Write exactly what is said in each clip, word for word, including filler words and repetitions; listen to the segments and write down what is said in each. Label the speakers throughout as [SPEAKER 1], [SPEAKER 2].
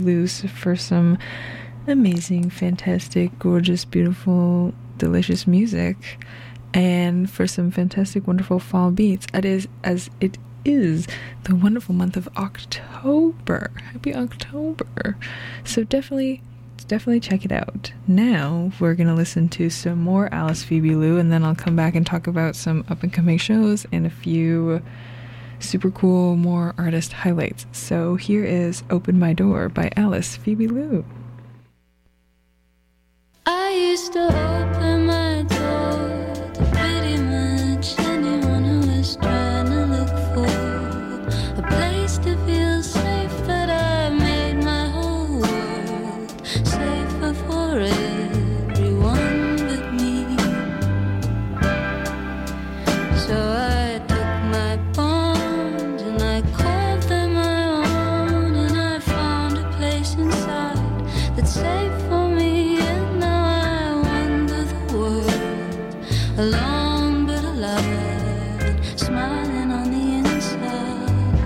[SPEAKER 1] Loose for some amazing, fantastic, gorgeous, beautiful, delicious music, and for some fantastic, wonderful fall beats. It is as it is the wonderful month of October. Happy October! So definitely, definitely check it out. Now we're gonna listen to some more Alice Phoebe Lou, and then I'll come back and talk about some up and coming shows and a few super cool more artist highlights. So here is Open My Door by Alice Phoebe Lou.
[SPEAKER 2] I used to open my door to pretty much anyone who was trying to look for a place to feel safe, but I made my whole world safer for everyone but me. So I took my bonds and I called them my own, and I found a place inside that's safe for me, and now I wander the world alone but alive and smiling on the inside.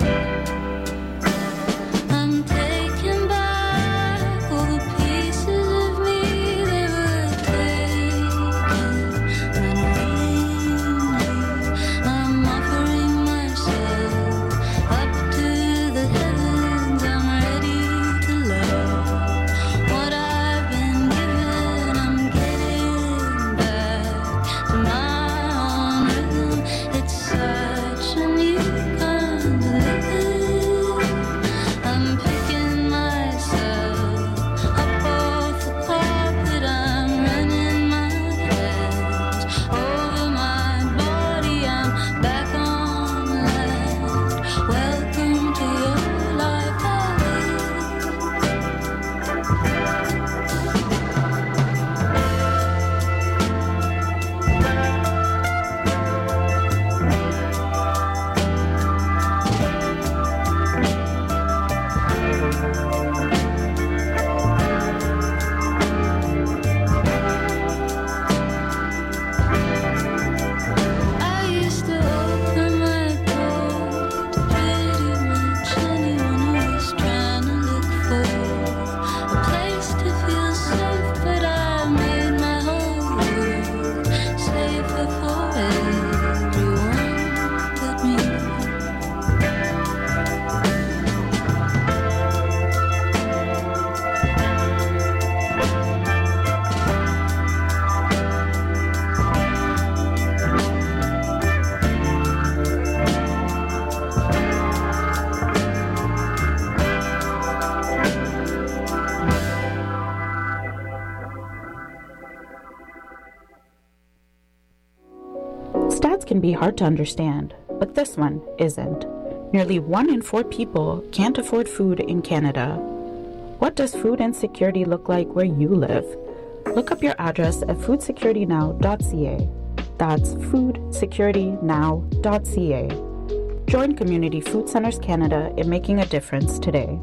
[SPEAKER 2] I'm taking back all the pieces of me that were taken unwillingly. I'm offering myself up to the heavens. I'm ready to love what I've been given. I'm getting back to my own rhythm. It's such a new kind of living. I'm picking myself up off the carpet. I'm running my hands over my body. I'm back on land. Welcome to your life, I used to open my door to pretty much anyone who was trying to look for a place to feel safe, but I made my whole world safer for everyone but me.
[SPEAKER 3] Stats can be hard to understand, but this one isn't. Nearly one in four people can't afford food in Canada. What does food insecurity look like where you live? Look up your address at food security now dot c a. That's food security now dot c a. Join Community Food Centres Canada in making a difference today.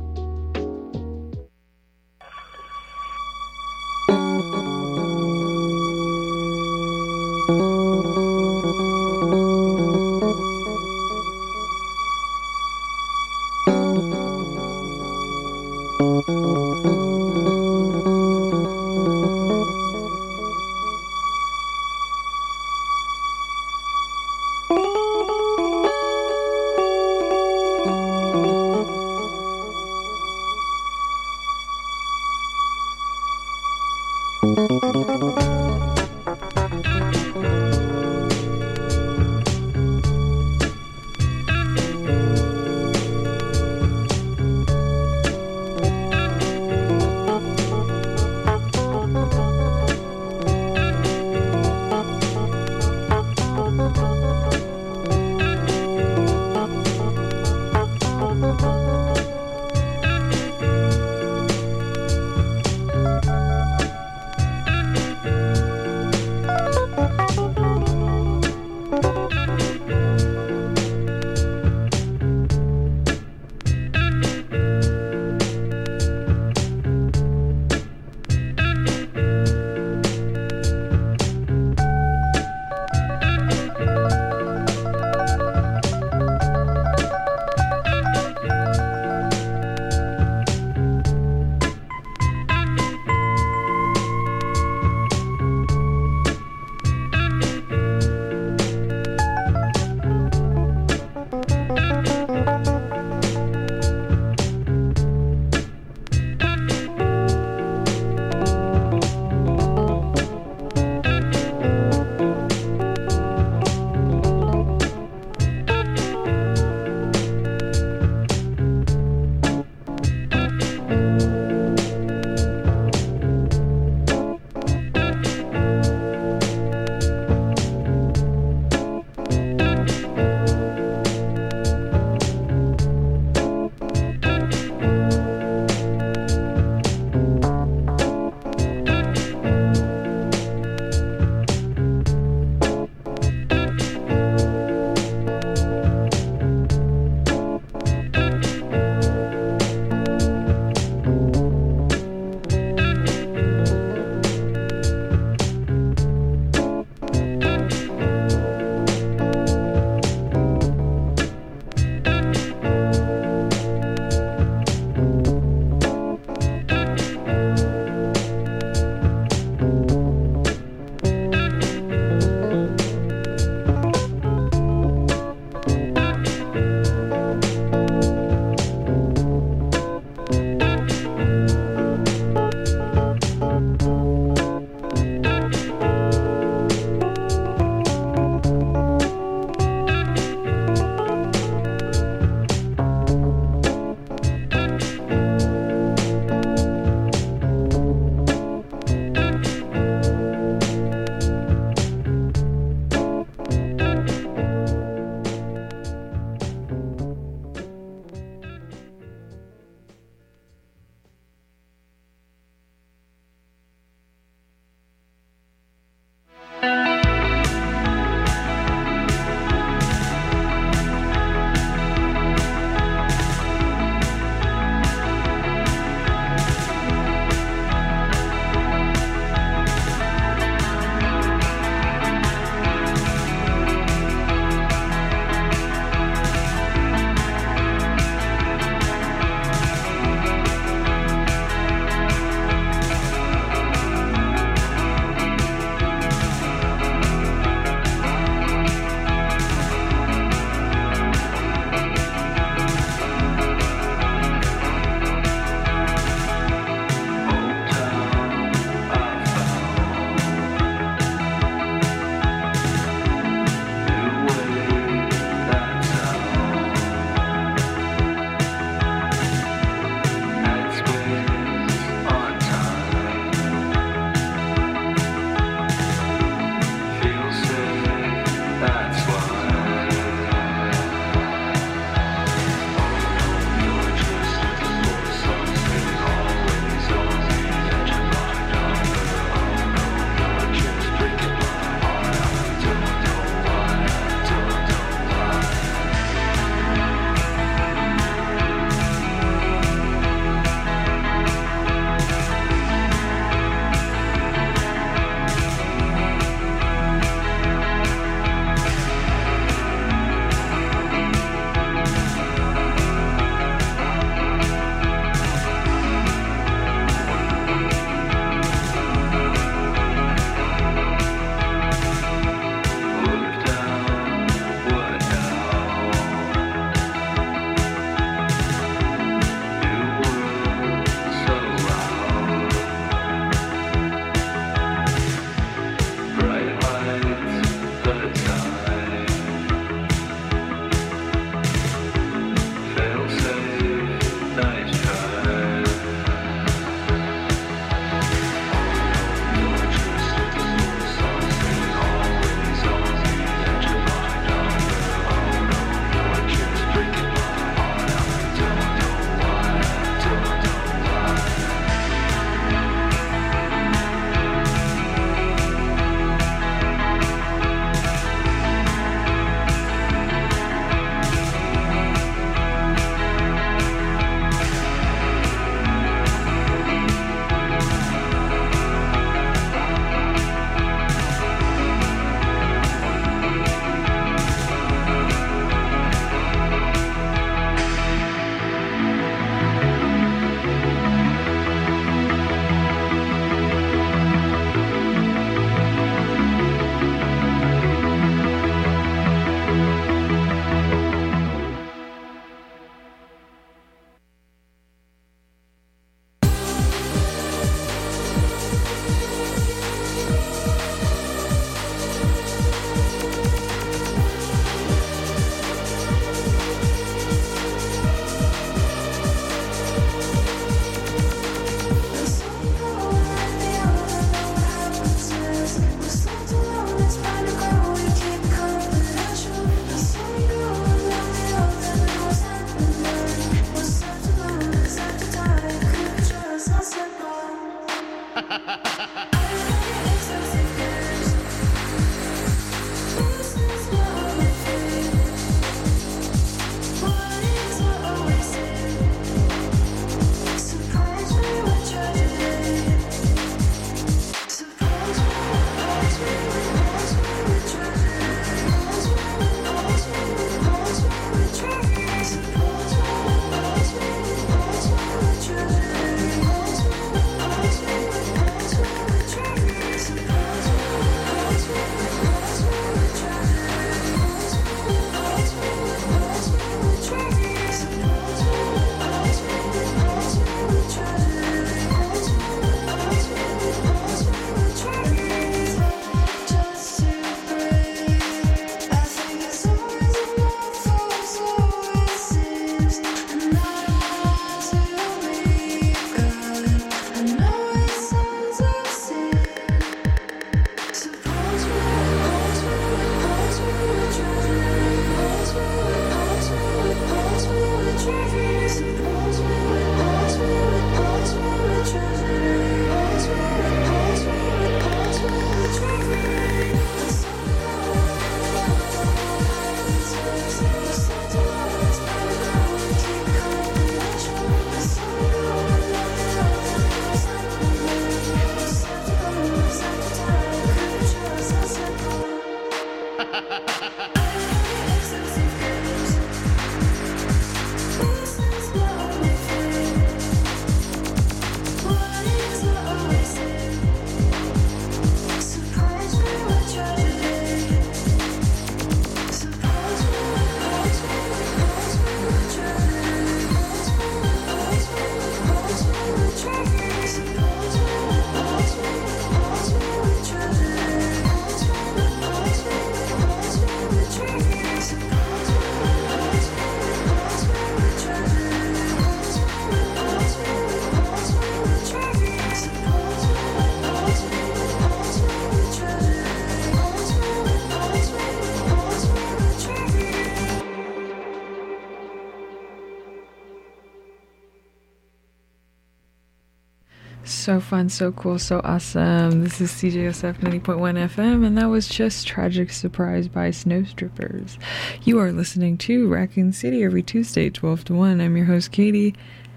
[SPEAKER 1] So fun, so cool, so awesome. This is C J S F ninety point one F M, and that was just Tragic Surprise by Snow Strippers. You are listening to Raccoon City every Tuesday, twelve to one. I'm your host, Katie,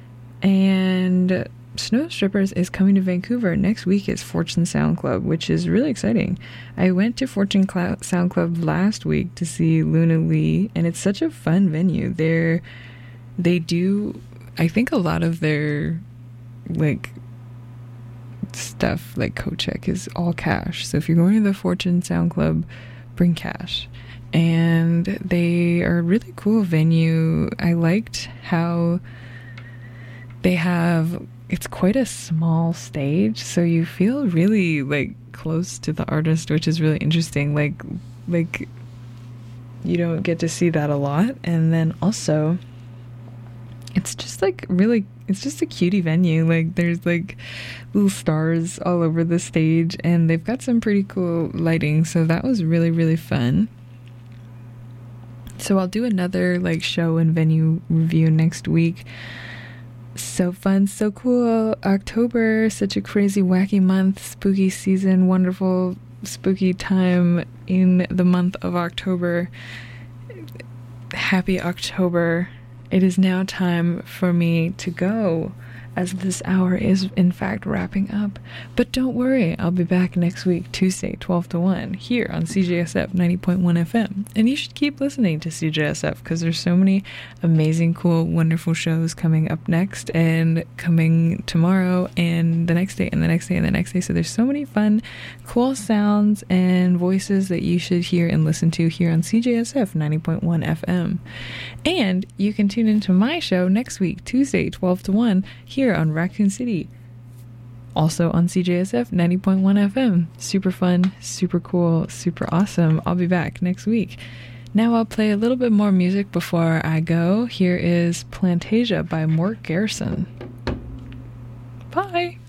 [SPEAKER 1] and Snow Strippers is coming to Vancouver. Next week is Fortune Sound Club, which is really exciting. I went to Fortune Cl- Sound Club last week to see Luna Lee, and it's such a fun venue. They're, they do, I think a lot of their, like, stuff like coat check is all cash, so if you're going to the Fortune Sound Club, bring cash. And they are a really cool venue. I liked how they have, it's quite a small stage, so you feel really like close to the artist, which is really interesting. Like like you don't get to see that a lot. And then also it's just like really, it's just a cutie venue. Like there's like little stars all over the stage, and they've got some pretty cool lighting, so that was really, really fun. So I'll do another like show and venue review next week. So fun, so cool. October, such a crazy, wacky month, spooky season, wonderful spooky time in the month of October. Happy October. It is now time for me to go, as this hour is in fact wrapping up. But don't worry, I'll be back next week, Tuesday, twelve to one, here on C J S F ninety point one F M. And you should keep listening to C J S F, because there's so many amazing, cool, wonderful shows coming up next, and coming tomorrow, and the next day, and the next day, and the next day. So there's so many fun, cool sounds and voices that you should hear and listen to here on C J S F ninety point one F M. And you can tune into my show next week, Tuesday, twelve to one, here on Raccoon City, also on C J S F ninety point one F M. Super fun, super cool, super awesome. I'll be back next week. Now I'll play a little bit more music before I go. Here is Plantasia by Mort Garrison. Bye.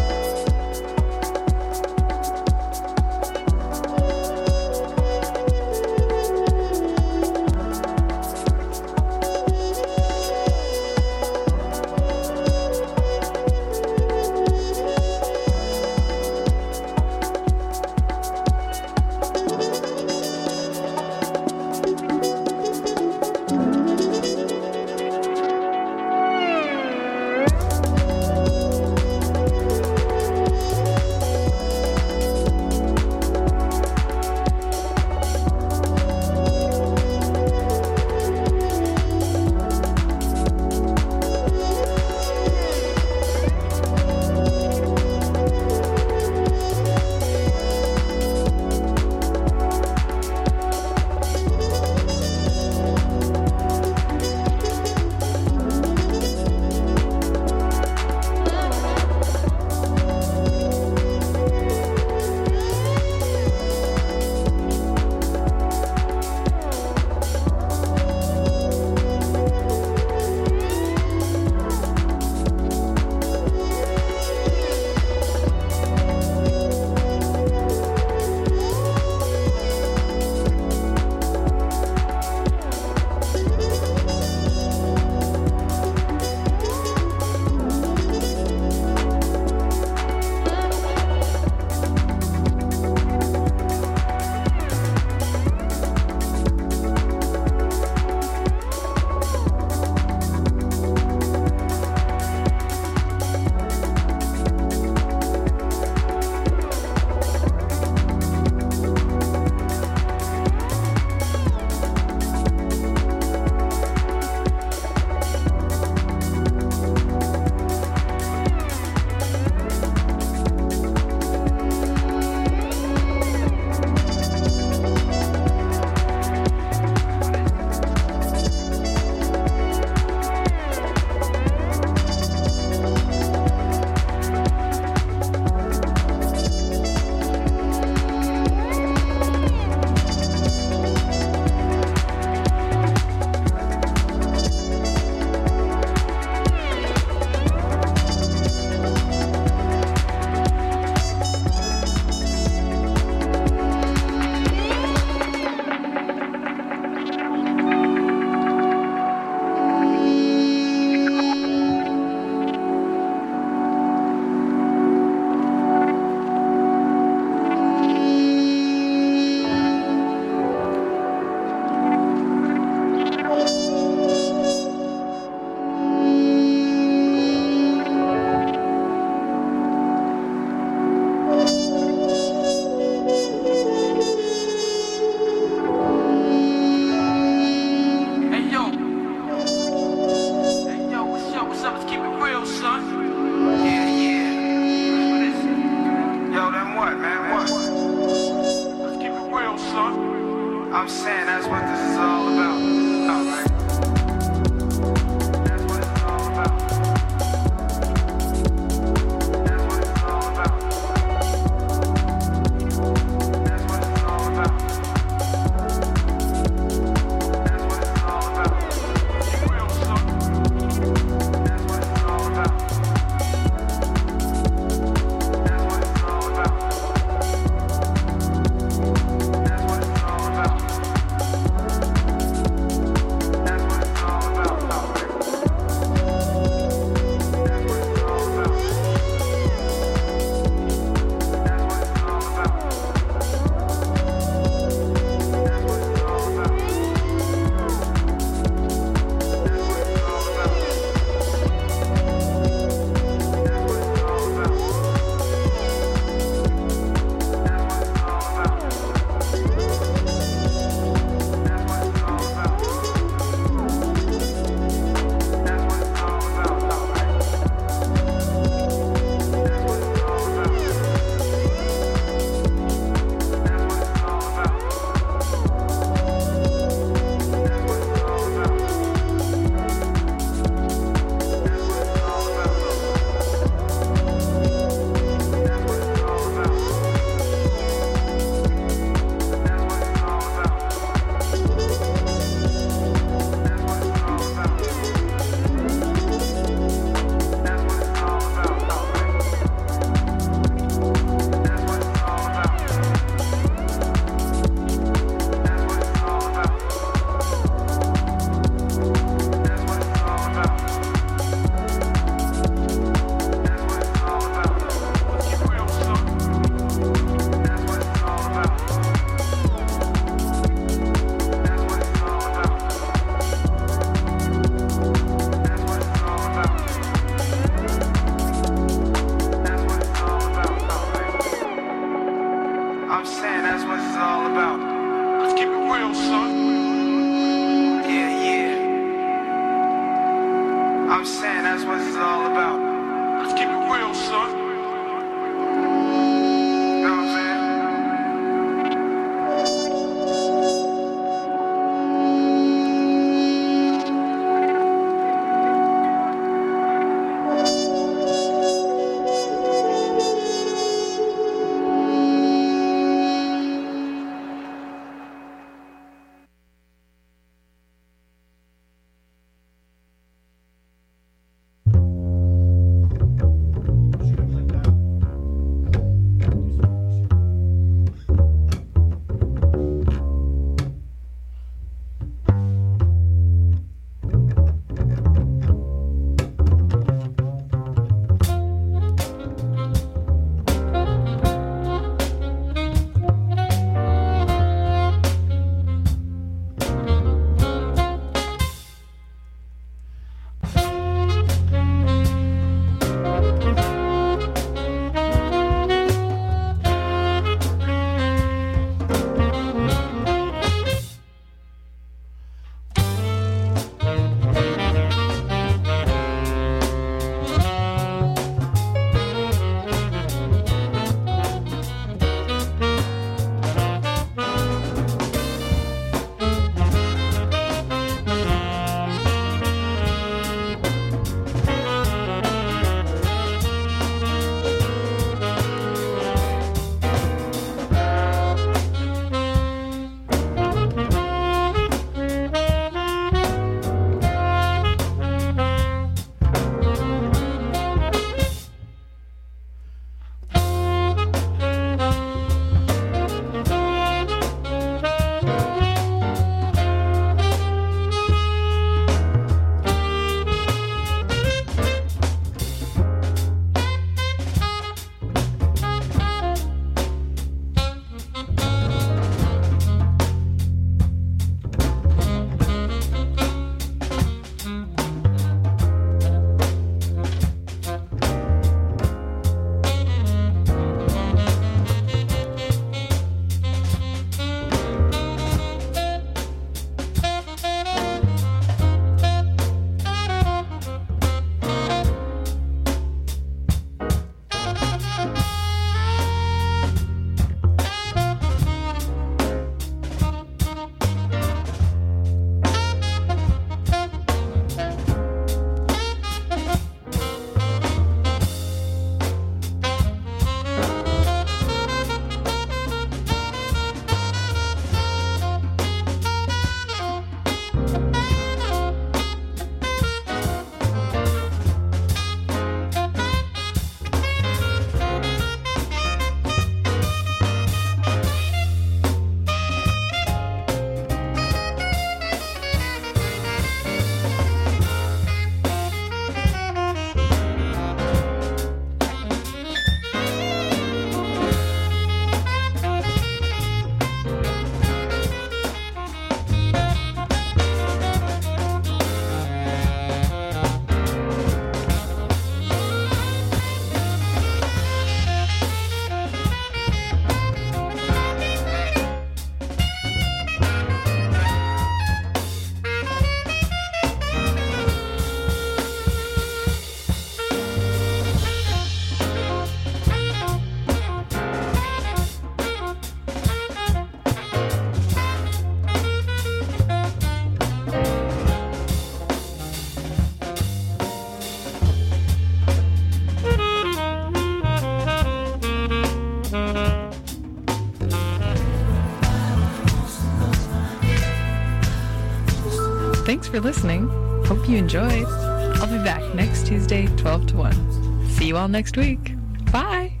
[SPEAKER 1] Thanks for listening. Hope you enjoyed. I'll be back next Tuesday, twelve to one. See you all next week. Bye!